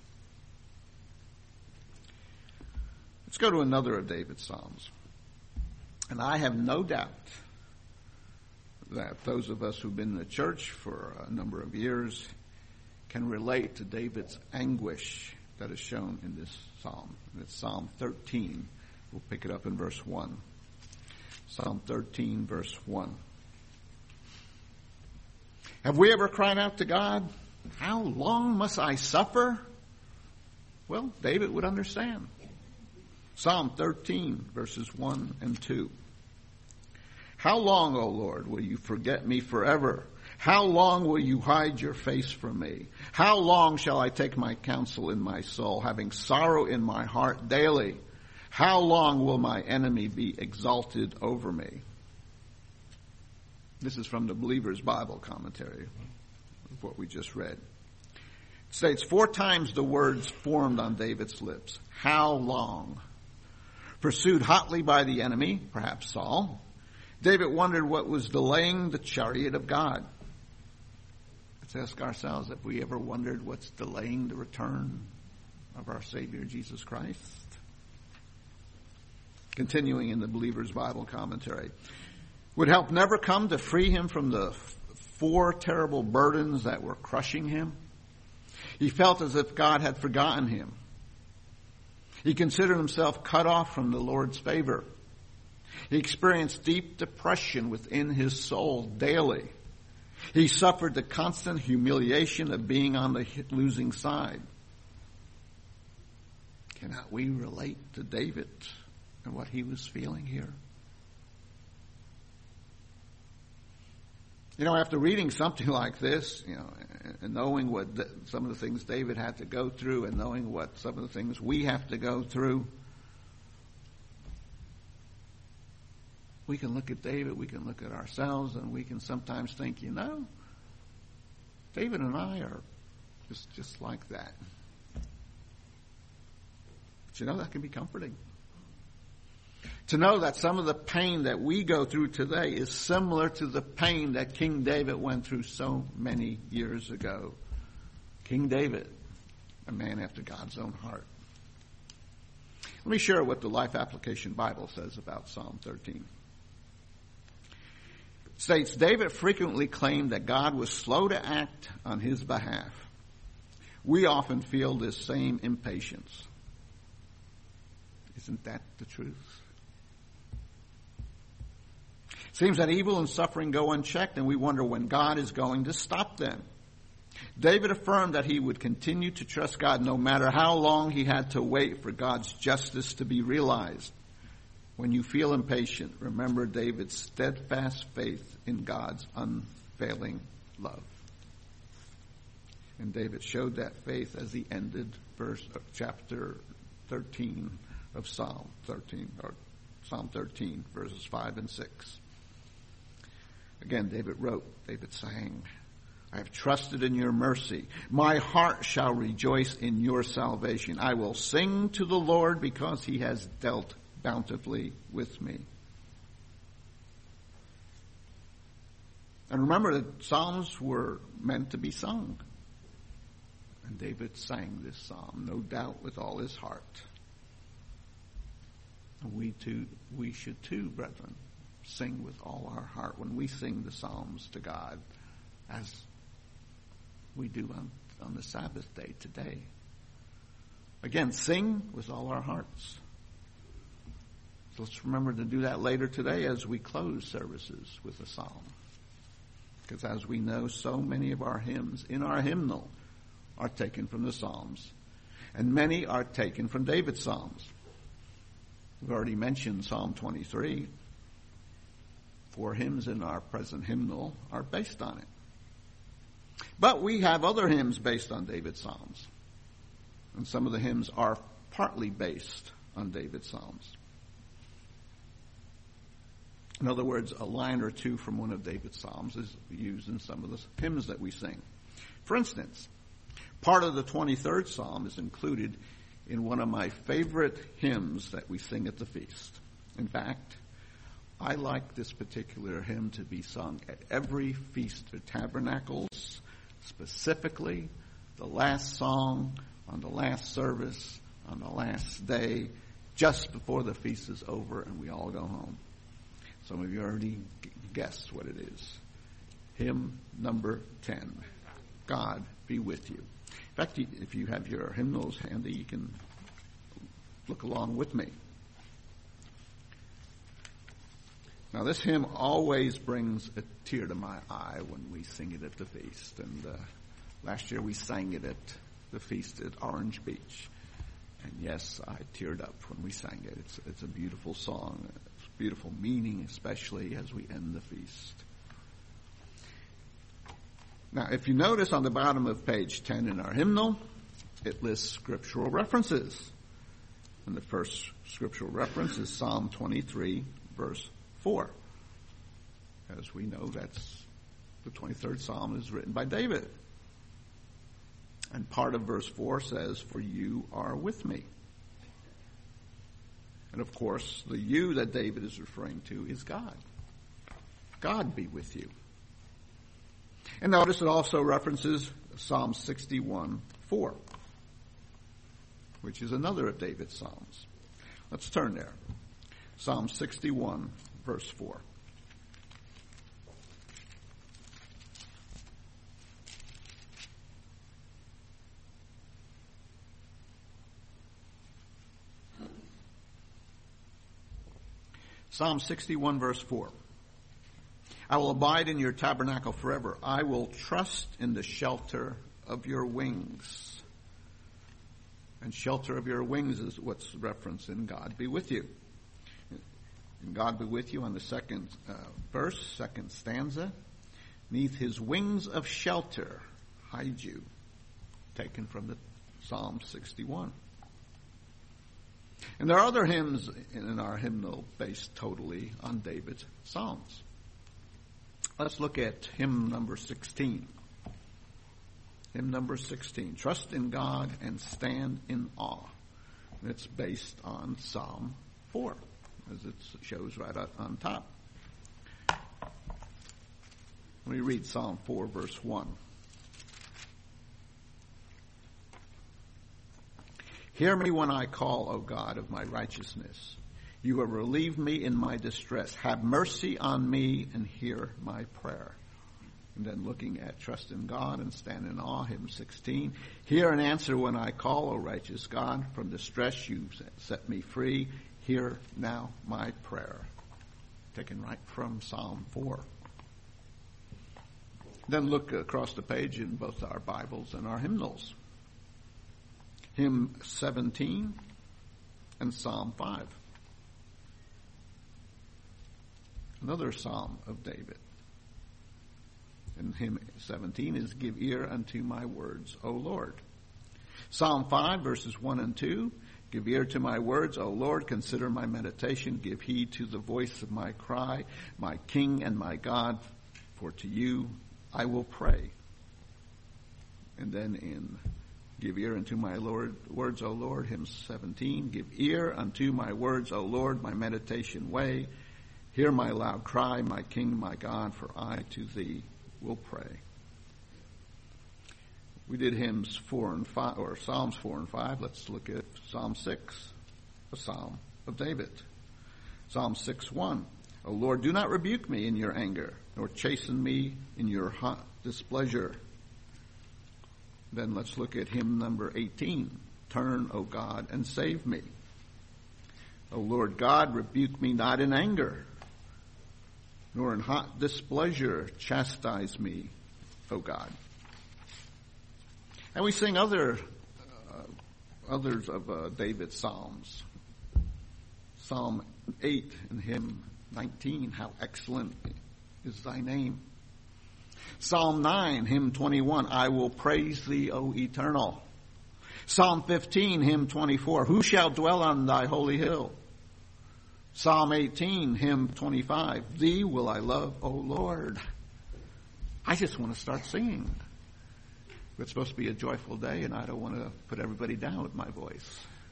Let's go to another of David's Psalms. And I have no doubt that those of us who've been in the church for a number of years can relate to David's anguish that is shown in this psalm. And it's Psalm thirteen. We'll pick it up in verse one. Psalm thirteen, verse one. Have we ever cried out to God, how long must I suffer? Well, David would understand. Psalm thirteen, verses one and two. How long, O Lord, will you forget me forever? How long will you hide your face from me? How long shall I take my counsel in my soul, having sorrow in my heart daily? How long will my enemy be exalted over me? This is from the Believer's Bible Commentary, of what we just read. It states four times the words formed on David's lips. How long? Pursued hotly by the enemy, perhaps Saul, David wondered what was delaying the chariot of God. Let's ask ourselves if we ever wondered what's delaying the return of our Savior Jesus Christ. Continuing in the Believer's Bible Commentary. Would help never come to free him from the four terrible burdens that were crushing him? He felt as if God had forgotten him. He considered himself cut off from the Lord's favor. He experienced deep depression within his soul daily. He suffered the constant humiliation of being on the losing side. Cannot we relate to David and what he was feeling here? You know, after reading something like this, you know, and knowing what some of the things David had to go through and knowing what some of the things we have to go through, we can look at David, we can look at ourselves, and we can sometimes think, you know, David and I are just, just like that. But you know, that can be comforting. To know that some of the pain that we go through today is similar to the pain that King David went through so many years ago. King David, a man after God's own heart. Let me share what the Life Application Bible says about Psalm thirteen. It states, David frequently claimed that God was slow to act on his behalf. We often feel this same impatience. Isn't that the truth? It seems that evil and suffering go unchecked, and we wonder when God is going to stop them. David affirmed that he would continue to trust God no matter how long he had to wait for God's justice to be realized. When you feel impatient, remember David's steadfast faith in God's unfailing love. And David showed that faith as he ended verse of chapter thirteen of Psalm thirteen, or Psalm thirteen, verses five and six. Again, David wrote, David sang, I have trusted in your mercy. My heart shall rejoice in your salvation. I will sing to the Lord because he has dealt bountifully with me. And remember that Psalms were meant to be sung. And David sang this psalm, no doubt with all his heart. And we too, we should too, brethren, sing with all our heart when we sing the Psalms to God, as we do on, on the Sabbath day today. Again, sing with all our hearts. So let's remember to do that later today as we close services with a psalm. Because as we know, so many of our hymns in our hymnal are taken from the Psalms. And many are taken from David's Psalms. We've already mentioned Psalm twenty-three. Four hymns in our present hymnal are based on it. But we have other hymns based on David's Psalms. And some of the hymns are partly based on David's Psalms. In other words, a line or two from one of David's Psalms is used in some of the hymns that we sing. For instance, part of the twenty-third Psalm is included in one of my favorite hymns that we sing at the feast. In fact, I like this particular hymn to be sung at every Feast of Tabernacles, specifically the last song on the last service on the last day, just before the feast is over and we all go home. Some of you already guessed what it is. Hymn number ten. God be with you. In fact, if you have your hymnals handy, you can look along with me. Now, this hymn always brings a tear to my eye when we sing it at the feast. And uh, last year we sang it at the feast at Orange Beach. And yes, I teared up when we sang it. It's, it's a beautiful song. It's beautiful meaning, especially as we end the feast. Now, if you notice on the bottom of page ten in our hymnal, it lists scriptural references. And the first scriptural reference is Psalm twenty-three, verse four. As we know, that's the twenty-third Psalm is written by David. And part of verse four says, "For you are with me." And of course, the you that David is referring to is God. God be with you. And notice it also references Psalm sixty-one, four, which is another of David's Psalms. Let's turn there. Psalm sixty-one, verse four. Psalm sixty-one, verse four. I will abide in your tabernacle forever. I will trust in the shelter of your wings. And shelter of your wings is what's referenced in God be with you. And God be with you on the second uh, verse, second stanza. Neath his wings of shelter hide you. Taken from the Psalm sixty-one. And there are other hymns in our hymnal based totally on David's Psalms. Let's look at hymn number sixteen. Hymn number sixteen. Trust in God and stand in awe. And it's based on Psalm four, as it shows right up on top. Let me read Psalm four, verse one. Hear me when I call, O God of my righteousness. You have relieved me in my distress. Have mercy on me and hear my prayer. And then looking at trust in God and stand in awe, hymn sixteen. Hear and answer when I call, O righteous God. From distress you set me free. Hear now my prayer. Taken right from Psalm four. Then look across the page in both our Bibles and our hymnals. Hymn seventeen and Psalm five. Another Psalm of David. And hymn seventeen is, give ear unto my words, O Lord. Psalm five, verses one and two, give ear to my words, O Lord, consider my meditation, give heed to the voice of my cry, my King and my God, for to you I will pray. And then in give ear unto my Lord, words, O Lord, hymn seventeen, give ear unto my words, O Lord, my meditation weigh. Hear my loud cry, my King, my God, for I to thee will pray. We did hymns four and five, or Psalms four and five. Let's look at Psalm six, a Psalm of David. Psalm six, one. O Lord, do not rebuke me in your anger, nor chasten me in your hot displeasure. Then let's look at hymn number eighteen. Turn, O God, and save me. O Lord God, rebuke me not in anger, nor in hot displeasure chastise me, O God. And we sing other uh, others of uh, David's Psalms. Psalm eight and hymn nineteen, how excellent is thy name. Psalm nine, hymn twenty-one, I will praise thee, O eternal. Psalm fifteen, hymn twenty-four, who shall dwell on thy holy hill? Psalm eighteen, hymn twenty-five, thee will I love, O Lord. I just want to start singing. It's supposed to be a joyful day, and I don't want to put everybody down with my voice.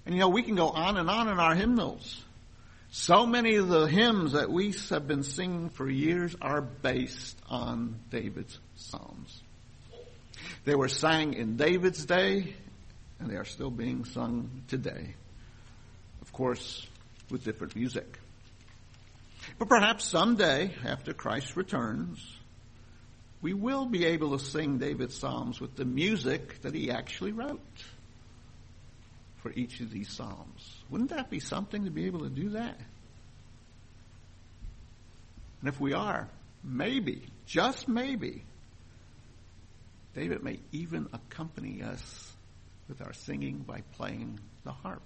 And you know, we can go on and on in our hymnals. So many of the hymns that we have been singing for years are based on David's Psalms. They were sang in David's day, and they are still being sung today. Of course, with different music. But perhaps someday, after Christ returns, we will be able to sing David's Psalms with the music that he actually wrote for each of these Psalms. Wouldn't that be something to be able to do that? And if we are, maybe, just maybe, David may even accompany us with our singing by playing the harp.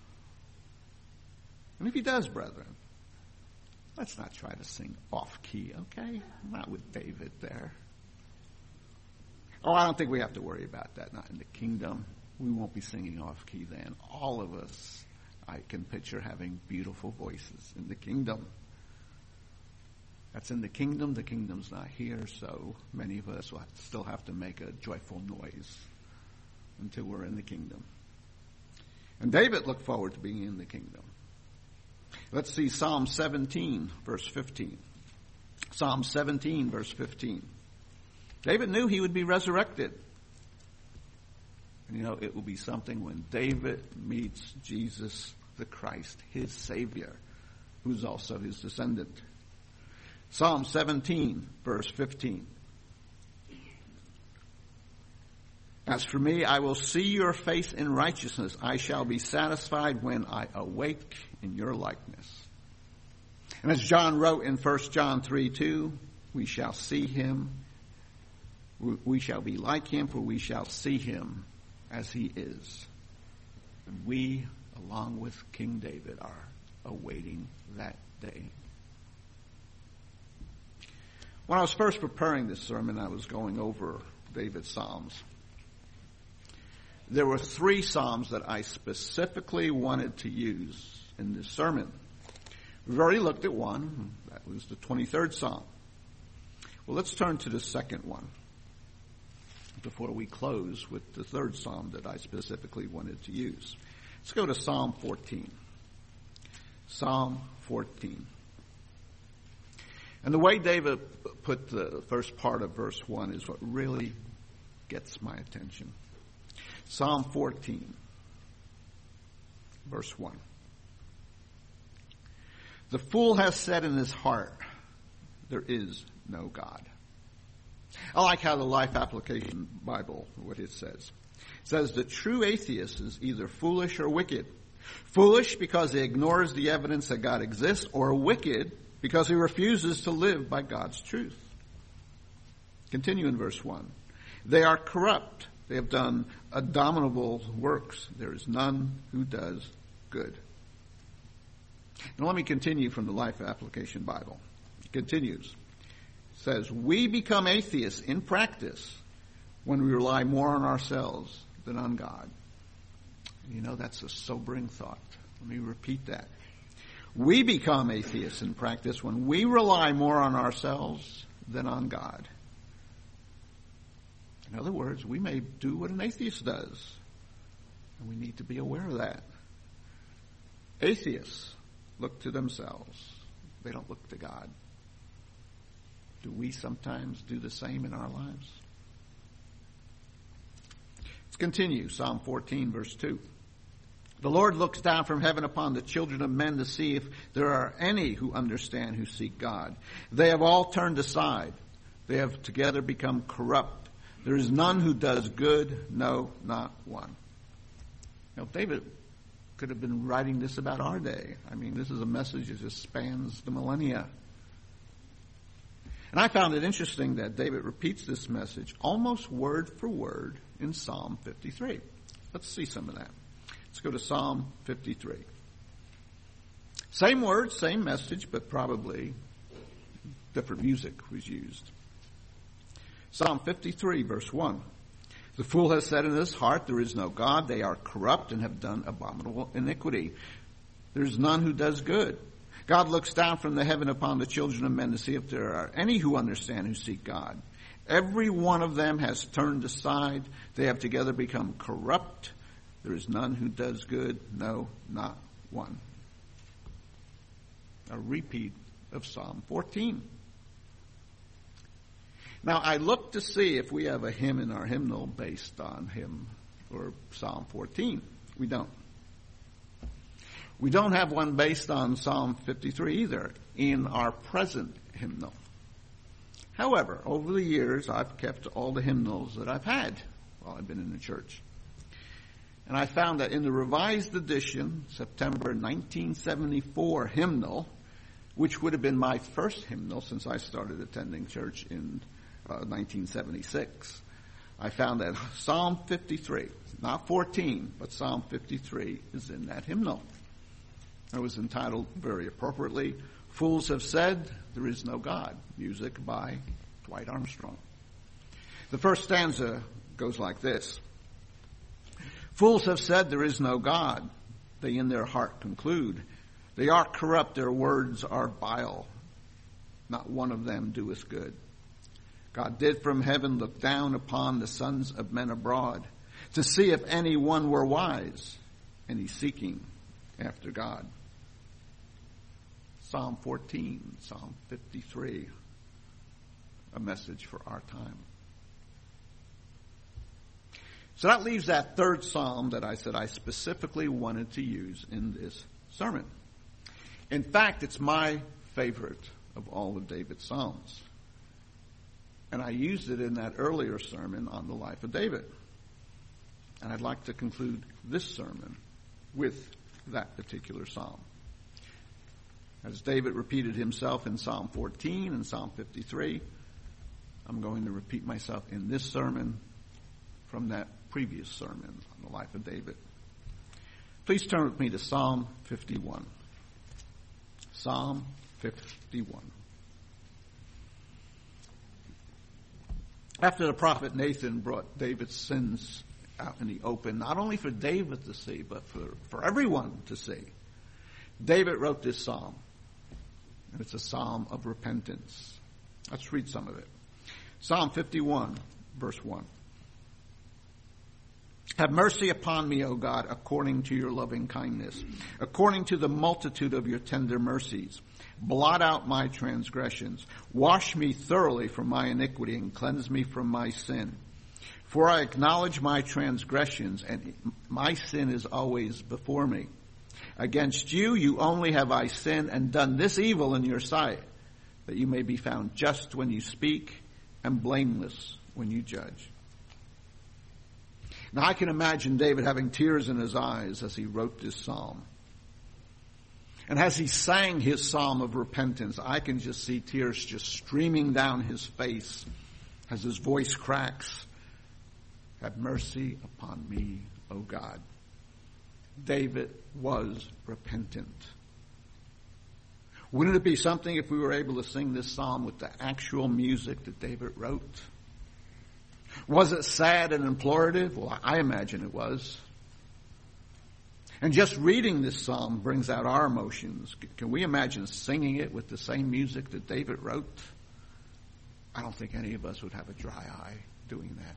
And if he does, brethren, let's not try to sing off-key, okay? Not with David there. Oh, I don't think we have to worry about that. Not in the kingdom. We won't be singing off-key then. All of us, I can picture having beautiful voices in the kingdom. That's in the kingdom. The kingdom's not here, so many of us will still have to make a joyful noise until we're in the kingdom. And David looked forward to being in the kingdom. Let's see Psalm seventeen, verse fifteen. Psalm seventeen, verse fifteen. David knew he would be resurrected. And you know, it will be something when David meets Jesus the Christ, his Savior, who's also his descendant. Psalm seventeen, verse fifteen. As for me, I will see your face in righteousness. I shall be satisfied when I awake in your likeness. And as John wrote in First John three two, we shall see him, we shall be like him, for we shall see him as he is. And we, along with King David, are awaiting that day. When I was first preparing this sermon, I was going over David's Psalms. There were three Psalms that I specifically wanted to use in this sermon. We've already looked at one. That was the twenty-third Psalm. Well, let's turn to the second one before we close with the third Psalm that I specifically wanted to use. Let's go to Psalm fourteen. Psalm fourteen. And the way David put the first part of verse one is what really gets my attention. Psalm fourteen, verse one. The fool has said in his heart, there is no God. I like how the Life Application Bible, what it says. It says the true atheist is either foolish or wicked. Foolish because he ignores the evidence that God exists, or wicked because he refuses to live by God's truth. Continue in verse one. They are corrupt. They have done abominable works. There is none who does good. Now let me continue from the Life Application Bible. It continues. It says, we become atheists in practice when we rely more on ourselves than on God. You know, that's a sobering thought. Let me repeat that. We become atheists in practice when we rely more on ourselves than on God. In other words, we may do what an atheist does, and we need to be aware of that. Atheists look to themselves. They don't look to God. Do we sometimes do the same in our lives? Let's continue. Psalm fourteen, verse two. The Lord looks down from heaven upon the children of men to see if there are any who understand, who seek God. They have all turned aside. They have together become corrupt. There is none who does good, no, not one. Now, David could have been writing this about our day. I mean, this is a message that just spans the millennia. And I found it interesting that David repeats this message almost word for word in Psalm fifty-three. Let's see some of that. Let's go to Psalm fifty-three. Same words, same message, but probably different music was used. Psalm fifty-three, verse one. The fool has said in his heart, there is no God. They are corrupt and have done abominable iniquity. There is none who does good. God looks down from the heaven upon the children of men to see if there are any who understand, who seek God. Every one of them has turned aside. They have together become corrupt. There is none who does good, no, not one. A repeat of Psalm fourteen. Now, I looked to see if we have a hymn in our hymnal based on hymn or Psalm fourteen. We don't. We don't have one based on Psalm fifty-three either in our present hymnal. However, over the years, I've kept all the hymnals that I've had while I've been in the church. And I found that in the revised edition, September nineteen seventy-four hymnal, which would have been my first hymnal since I started attending church in uh, nineteen seventy-six, I found that Psalm fifty-three, not fourteen, but Psalm fifty-three is in that hymnal. It was entitled, very appropriately, Fools Have Said There Is No God, music by Dwight Armstrong. The first stanza goes like this. Fools have said there is no God. They in their heart conclude. They are corrupt, their words are vile. Not one of them doeth good. God did from heaven look down upon the sons of men abroad to see if any one were wise, and he's seeking after God. Psalm fourteen, Psalm fifty-three, a message for our time. So that leaves that third psalm that I said I specifically wanted to use in this sermon. In fact, it's my favorite of all of David's psalms. And I used it in that earlier sermon on the life of David. And I'd like to conclude this sermon with that particular psalm. As David repeated himself in Psalm fourteen and Psalm fifty-three, I'm going to repeat myself in this sermon from that previous sermon on the life of David. Please turn with me to Psalm fifty-one. Psalm fifty-one. After the prophet Nathan brought David's sins out in the open, not only for David to see, but for, for everyone to see, David wrote this psalm. And it's a psalm of repentance. Let's read some of it. Psalm fifty-one, verse one. Have mercy upon me, O God, according to your loving kindness, according to the multitude of your tender mercies. Blot out my transgressions. Wash me thoroughly from my iniquity and cleanse me from my sin. For I acknowledge my transgressions, and my sin is always before me. Against you, you only have I sinned and done this evil in your sight, that you may be found just when you speak and blameless when you judge. Now, I can imagine David having tears in his eyes as he wrote this psalm. And as he sang his psalm of repentance, I can just see tears just streaming down his face as his voice cracks. Have mercy upon me, O God. David was repentant. Wouldn't it be something if we were able to sing this psalm with the actual music that David wrote? Was it sad and implorative? Well, I imagine it was. And just reading this psalm brings out our emotions. Can we imagine singing it with the same music that David wrote? I don't think any of us would have a dry eye doing that.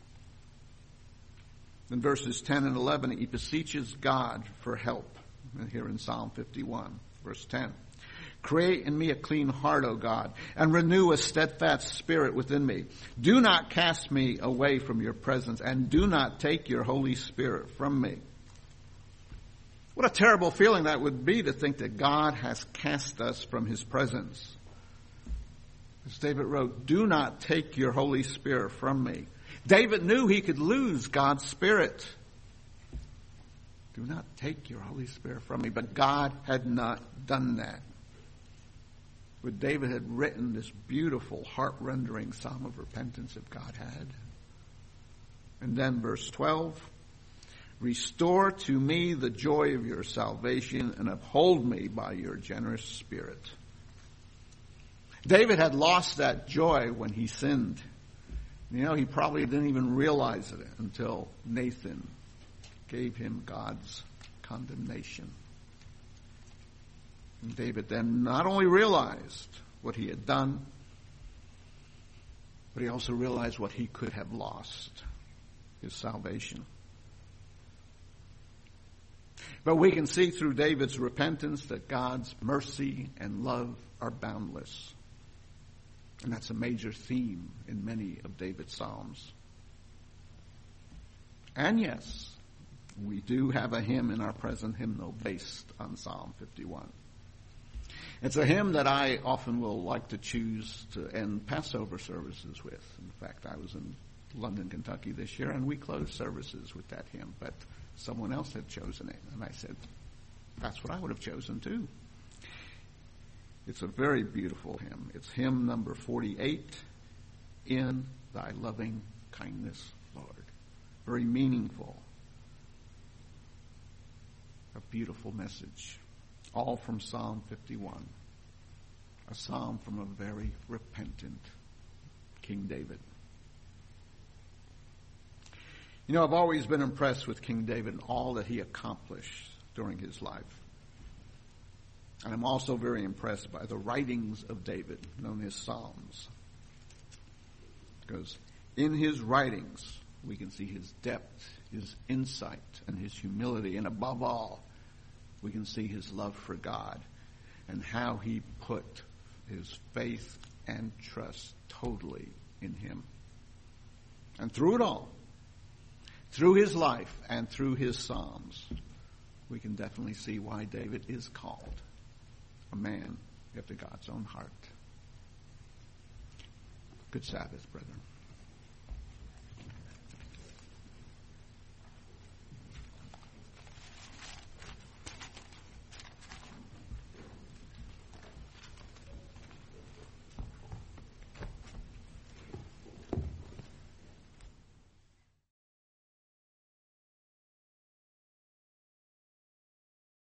In verses ten and eleven, he beseeches God for help. And here in Psalm fifty-one, verse ten. Create in me a clean heart, O God, and renew a steadfast spirit within me. Do not cast me away from your presence, and do not take your Holy Spirit from me. What a terrible feeling that would be to think that God has cast us from his presence. As David wrote, do not take your Holy Spirit from me. David knew he could lose God's Spirit. Do not take your Holy Spirit from me. But God had not done that. But David had written this beautiful, heart-rendering psalm of repentance if God had. And then verse twelve, restore to me the joy of your salvation and uphold me by your generous spirit. David had lost that joy when he sinned. You know, he probably didn't even realize it until Nathan gave him God's condemnation. And David then not only realized what he had done, but he also realized what he could have lost, his salvation. But we can see through David's repentance that God's mercy and love are boundless. And that's a major theme in many of David's Psalms. And yes, we do have a hymn in our present hymnal based on Psalm fifty-one. It's a hymn that I often will like to choose to end Passover services with. In fact, I was in London, Kentucky this year, and we closed services with that hymn. But someone else had chosen it, and I said, that's what I would have chosen too. It's a very beautiful hymn. It's hymn number forty-eight, In Thy Loving Kindness, Lord. Very meaningful. A beautiful message. All from Psalm fifty-one. A psalm from a very repentant King David. You know, I've always been impressed with King David and all that he accomplished during his life. And I'm also very impressed by the writings of David, known as Psalms. Because in his writings, we can see his depth, his insight, and his humility. And above all, we can see his love for God and how he put his faith and trust totally in him. And through it all, through his life and through his Psalms, we can definitely see why David is called a man after God's own heart. Good Sabbath, brethren.